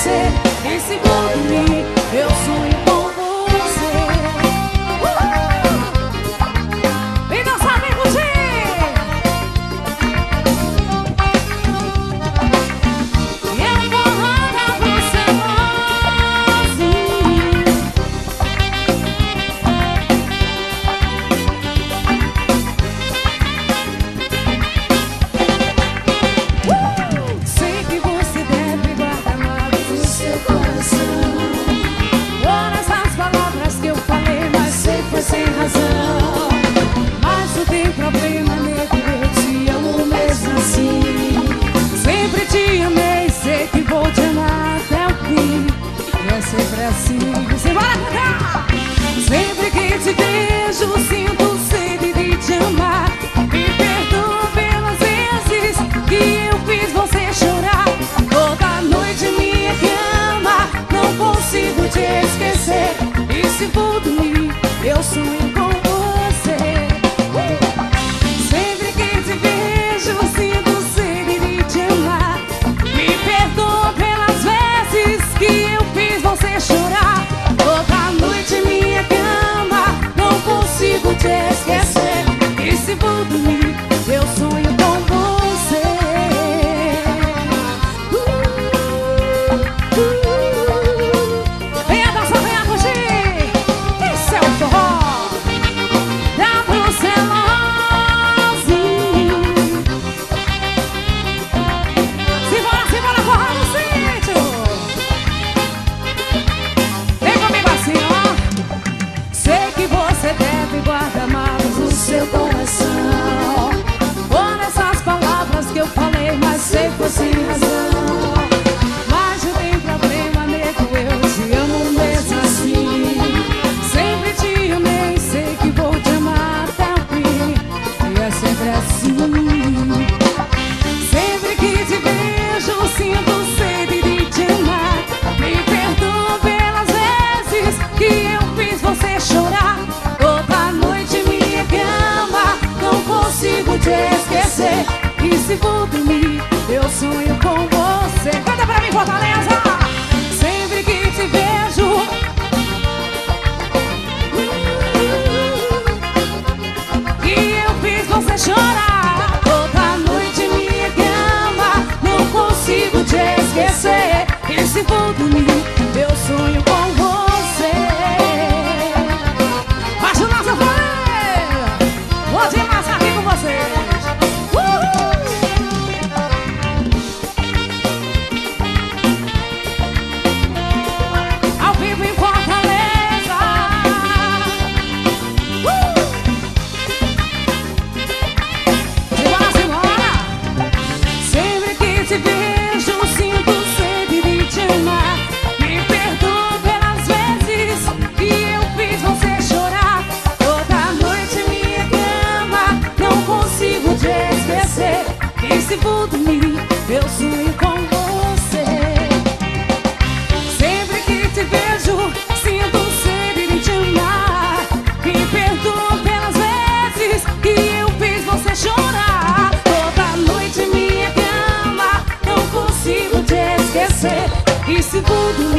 esquecer. E se vou dormir, eu sonho com você. Vem dançar, vem curtir. E eu vou rodar você sozinho. Sei que você deve guardar mágoas no seu coração por essas palavras que eu falei, mas sei que foi sem razão. Mas não tem problema, nego, eu te amo mesmo assim. Sempre te amei, sei que vou te amar até o fim. E é sempre assim. Simbora cantar! Sempre que te vejo, sinto sede de te amar. Me perdoa pelas vezes que eu fiz você chorar. Toda noite em minha cama, não consigo te esquecer. E se vou dormir, eu sonho com você. Sempre que te vejo, sinto sede de te amar. Me perdoa pelas vezes que eu fiz você chorar. Toda noite em minha cama, não consigo te esquecer. E se vou dormir, eu sonho com você. Venha dançar, venha curtir. Isso é o forró da Brucelosinho. Simbora, simbora, forró no sítio. Vem comigo assim, ó. Sei que você deve guardar mágoas no seu coração por essas palavras que eu falei, mas sei que foi sem razão. Mas não tem problema, nego, eu te amo mesmo assim. Sempre te amei, sei que vou te amar até o fim. E é sempre assim. Sempre que te vejo, sinto sede de te amar. Me perdoa pelas vezes que eu fiz você chorar. Toda noite em minha cama, não consigo te esquecer. E se vou dormir, eu sonho com você. Canta pra mim, Fortaleza! Sempre que te vejo, que eu fiz você chorar. Toda noite em minha cama, não consigo te esquecer. E se vou dormir, eu sonho com você. Mas o nosso Fortaleza, vou te amassar aqui com vocês. Ao vivo em Fortaleza. Simbora, simbora. Sempre que te vejo, sinto sede de te amar. Me perdoa pelas vezes que eu fiz você chorar. Toda noite em minha cama, não consigo te esquecer. E se vou dormir, eu sonho com você. Sempre que te vejo, sinto sede de te amar. Me perdoa pelas vezes que eu fiz você chorar. Toda noite em minha cama, não consigo te esquecer. E se vou dormir,